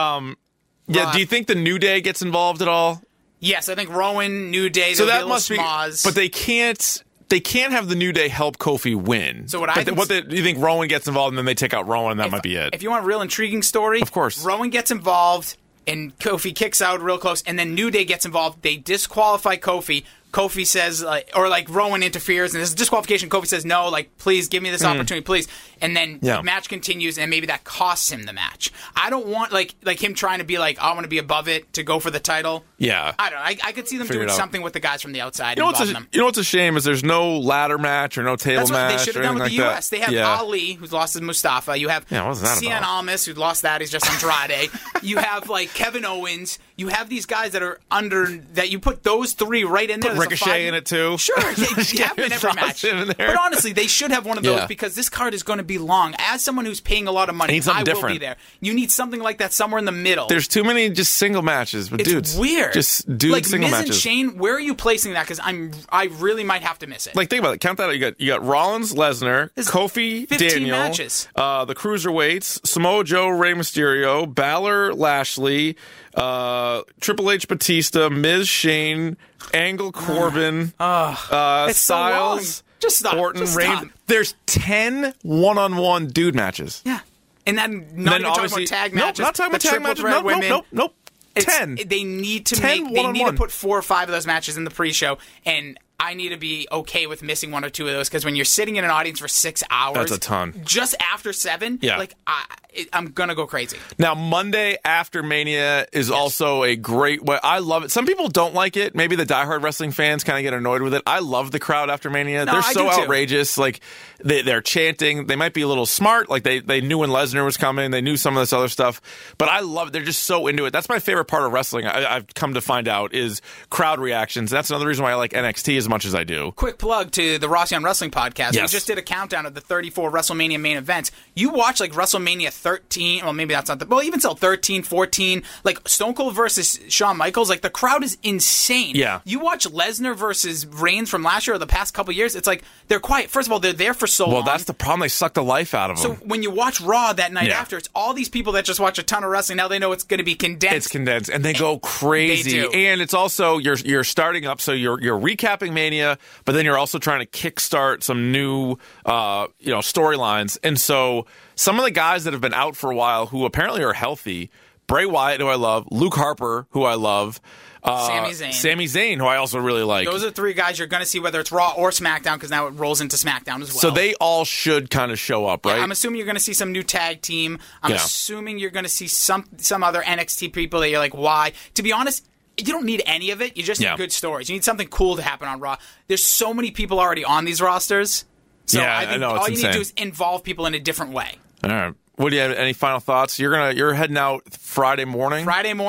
Yeah. Do you think the New Day gets involved at all? Yes, I think Rowan, New Day. So that must be. Schmoz. But they can't. They can't have the New Day help Kofi win. So do you think Rowan gets involved and then they take out Rowan and that might be it? If you want a real intriguing story, of course. Rowan gets involved and Kofi kicks out real close, and then New Day gets involved. They disqualify Kofi. Kofi says, Rowan interferes, and this is disqualification. Kofi says, no, like, please give me this opportunity, please. And then the match continues, and maybe that costs him the match. I don't want, like him trying to be like, I want to be above it to go for the title. Yeah. I don't know. I could see them doing something with the guys from the outside. You know what's a shame is there's no ladder match or no table match. That's what they should have done with the U.S. That. They have Ali, who's lost his Mustafa. You have Cien Almas, who's lost that. He's just Andrade. You have, like, Kevin Owens. You have these guys that are that you put those three right in there. Put Ricochet in it, too. Sure, you have them in every match. But honestly, they should have one of those because this card is going to be long. As someone who's paying a lot of money, I will be there. You need something like that somewhere in the middle. There's too many just single matches with dudes. It's weird. Just dudes single Miz matches. And Shane, where are you placing that? Because I really might have to miss it. Like, think about it. Count that out. You got Rollins, Lesnar, Kofi, 15 Daniel, matches. The Cruiserweights, Samoa Joe, Rey Mysterio, Balor, Lashley, Triple H, Batista, Miz, Shane, Angle, Corbin, Styles, Orton, Reigns. There's 10 one-on-one dude matches. Yeah. And then not even talking about tag matches. Nope, not talking about tag matches. Nope. 10. They need to put 4 or 5 of those matches in the pre-show, and I need to be okay with missing 1 or 2 of those because when you're sitting in an audience for 6 hours, that's a ton. Just after 7, I'm gonna go crazy. Now, Monday after Mania is also a great way. I love it. Some people don't like it. Maybe the diehard wrestling fans kind of get annoyed with it. I love the crowd after Mania. They're so outrageous. Like they're chanting. They might be a little smart. Like they knew when Lesnar was coming. They knew some of this other stuff. But I love it. They're just so into it. That's my favorite part of wrestling. I've come to find out is crowd reactions. That's another reason why I like NXT as much as I do. Quick plug to the Rossi on Wrestling podcast. Yes. We just did a countdown of the 34 WrestleMania main events. You watch like WrestleMania 13. Well, maybe that's not even still 13, 14. Like Stone Cold versus Shawn Michaels. Like the crowd is insane. Yeah. You watch Lesnar versus Reigns from last year or the past couple years. It's like they're quiet. First of all, they're there for so long. Well, that's the problem. They suck the life out of them. So when you watch Raw that night after, it's all these people that just watch a ton of wrestling. Now they know it's going to be condensed. It's condensed, and they go crazy. They do. And it's also you're starting up, so you're recapping Mania, but then you're also trying to kickstart some new storylines. And so some of the guys that have been out for a while who apparently are healthy, Bray Wyatt, who I love, Luke Harper, who I love, Sami Zayn, who I also really like. Those are 3 guys you're going to see whether it's Raw or SmackDown because now it rolls into SmackDown as well. So they all should kind of show up, right? Yeah, I'm assuming you're going to see some new tag team. I'm assuming you're going to see some other NXT people that you're like, why? To be honest, you don't need any of it. You just need good stories. You need something cool to happen on Raw. There's so many people already on these rosters. So I think all you need to do is involve people in a different way. All right. What do you have? Any final thoughts? You're heading out Friday morning.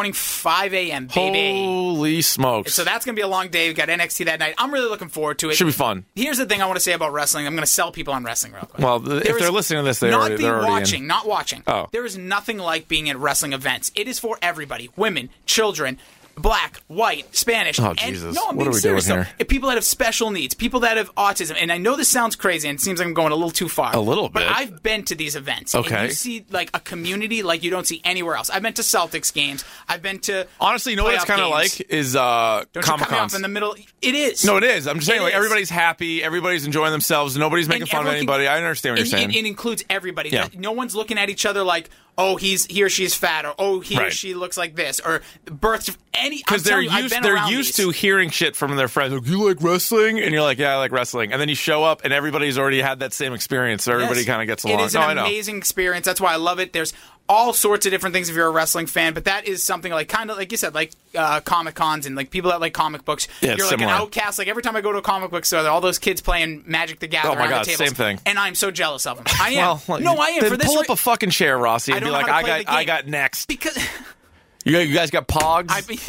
5 a.m. baby. Holy smokes! So that's gonna be a long day. We've got NXT that night. I'm really looking forward to it. Should be fun. Here's the thing I want to say about wrestling. I'm gonna sell people on wrestling real quick. Well, if they're listening to this, they're already watching. In. Not watching. Oh. There is nothing like being at wrestling events. It is for everybody: women, children. Black, white, Spanish. Oh, Jesus. No, I'm what being are we serious, doing here? People that have special needs, people that have autism. And I know this sounds crazy and it seems like I'm going a little too far. A little bit. But I've been to these events. Okay. And you see like a community like you don't see anywhere else. I've been to Celtics games. I've been to honestly, you know what it's kind of like is Don't you cut me off in the middle? It is. No, it is. I'm just saying, like, everybody's happy. Everybody's enjoying themselves. Nobody's making fun of anybody. I understand what you're saying. It includes everybody. Yeah. No one's looking at each other like, oh, he or she is fat, or oh, he or she looks like this, or births of any. Because they're used to hearing shit from their friends. Like, you like wrestling? And you're like, yeah, I like wrestling. And then you show up, and everybody's already had that same experience, so everybody kind of gets along. It is an amazing experience. That's why I love it. There's all sorts of different things if you're a wrestling fan, but that is something like kind of like you said, like Comic Cons and like people that like comic books. Yeah, you're like similar. an outcast. Like every time I go to a comic book store, there are all those kids playing Magic the Gathering. Oh my on God, the tables, same thing. And I'm so jealous of them. I am. I am. Then For this pull up a fucking chair, Rossi, and be like, I got next. Because you guys got Pogs?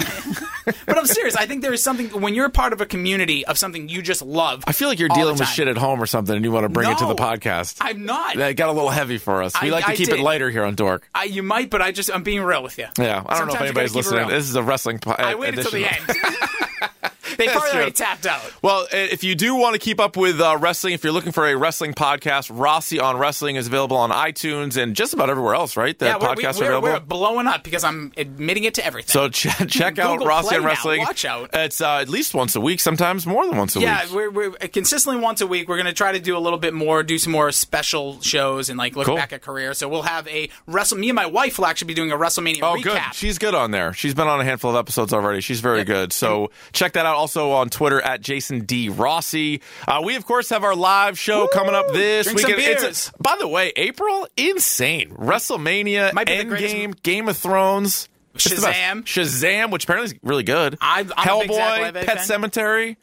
But I'm serious. I think there is something when you're a part of a community of something you just love. I feel like you're dealing with shit at home or something, and you want to bring it to the podcast. I'm not. That got a little heavy for us. We like to keep it lighter here on Dork. You might, but I'm being real with you. Yeah, I don't know if anybody's listening. This is a wrestling podcast. I waited until the end. They probably already tapped out. Well, if you do want to keep up with wrestling, if you're looking for a wrestling podcast, Rossi on Wrestling is available on iTunes and just about everywhere else, right? Podcasts are available. We're blowing up because I'm admitting it to everything. So check out Rossi on Wrestling. Watch out. It's at least once a week, sometimes more than once a week. Yeah, we're consistently once a week. We're going to try to do a little bit more, do some more special shows and like look back at career. So we'll have me and my wife will actually be doing a WrestleMania recap. Good. She's good on there. She's been on a handful of episodes already. She's very good. So check that out. Also on Twitter at Jason D. Rossi. We, of course, have our live show coming up this weekend. Some beers. By the way, April, insane. WrestleMania, Endgame, Game of Thrones. Shazam, which apparently is really good. Hellboy, Pet Sematary.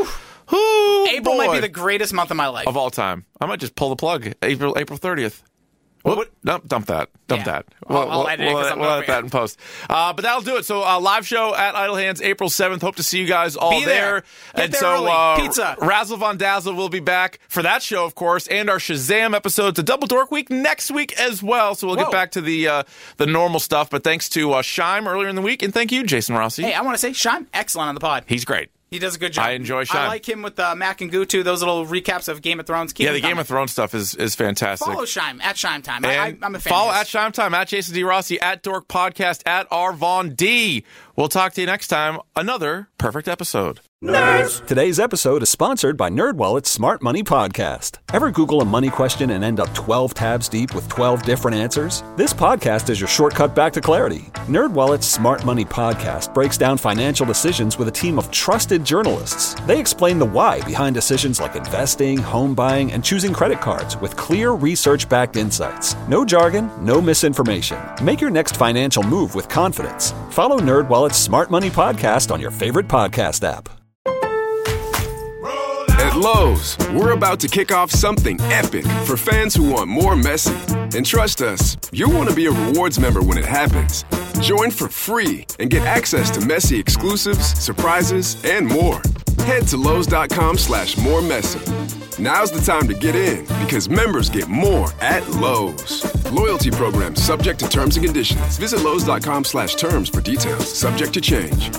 April might be the greatest month of my life. Of all time. I might just pull the plug. April 30th. No, dump that. I'll edit it we'll edit that in post. But that'll do it. So live show at Idle Hands, April 7th. Hope to see you guys all there. And so pizza. Razzle Von Dazzle will be back for that show, of course, and our Shazam episode. It's a Double Dork Week next week as well. So we'll get back to the normal stuff. But thanks to Shime earlier in the week, and thank you, Jason Rossi. Hey, I want to say Shime, excellent on the pod. He's great. He does a good job. I enjoy Shime. I like him with Mac and Gutu, those little recaps of Game of Thrones. The Game of Thrones stuff is fantastic. Follow Shime at Shime Time. I'm a fan. Follow at Shime Time, at Jason D. Rossi, at Dork Podcast, at R. Von D. We'll talk to you next time. Another perfect episode. Nerds! Today's episode is sponsored by NerdWallet's Smart Money Podcast. Ever Google a money question and end up 12 tabs deep with 12 different answers? This podcast is your shortcut back to clarity. NerdWallet's Smart Money Podcast breaks down financial decisions with a team of trusted journalists. They explain the why behind decisions like investing, home buying, and choosing credit cards with clear research-backed insights. No jargon, no misinformation. Make your next financial move with confidence. Follow NerdWallet's Smart Money Podcast on your favorite podcast app. At Lowe's, we're about to kick off something epic for fans who want more Messi. And trust us, you'll want to be a rewards member when it happens. Join for free and get access to Messi exclusives, surprises, and more. Head to Lowe's.com/moremessy. Now's the time to get in because members get more at Lowe's. Loyalty program subject to terms and conditions. Visit Lowe's.com/terms for details. Subject to change.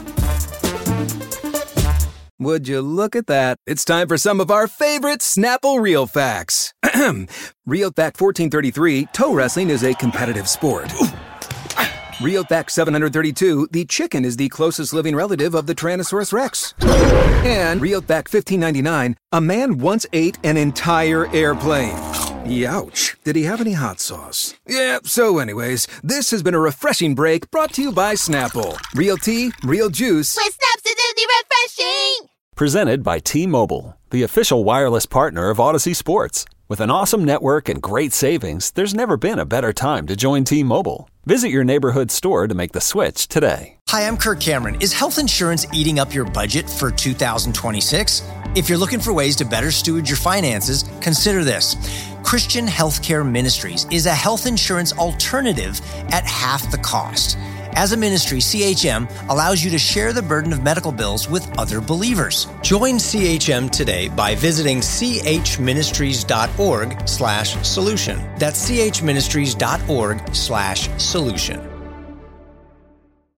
Would you look at that? It's time for some of our favorite Snapple Real Facts. Real Fact 1433, toe wrestling is a competitive sport. Real Fact 732, the chicken is the closest living relative of the Tyrannosaurus Rex. And Real Fact 1599, a man once ate an entire airplane. Youch. Did he have any hot sauce? Yeah, so anyways, this has been a refreshing break brought to you by Snapple. Real tea, real juice. With Snaps, it's refreshing! Presented by T-Mobile, the official wireless partner of Odyssey Sports. With an awesome network and great savings, there's never been a better time to join T-Mobile. Visit your neighborhood store to make the switch today. Hi, I'm Kirk Cameron. Is health insurance eating up your budget for 2026? If you're looking for ways to better steward your finances, consider this. Christian Healthcare Ministries is a health insurance alternative at half the cost. As a ministry, CHM allows you to share the burden of medical bills with other believers. Join CHM today by visiting chministries.org/solution. That's chministries.org/solution.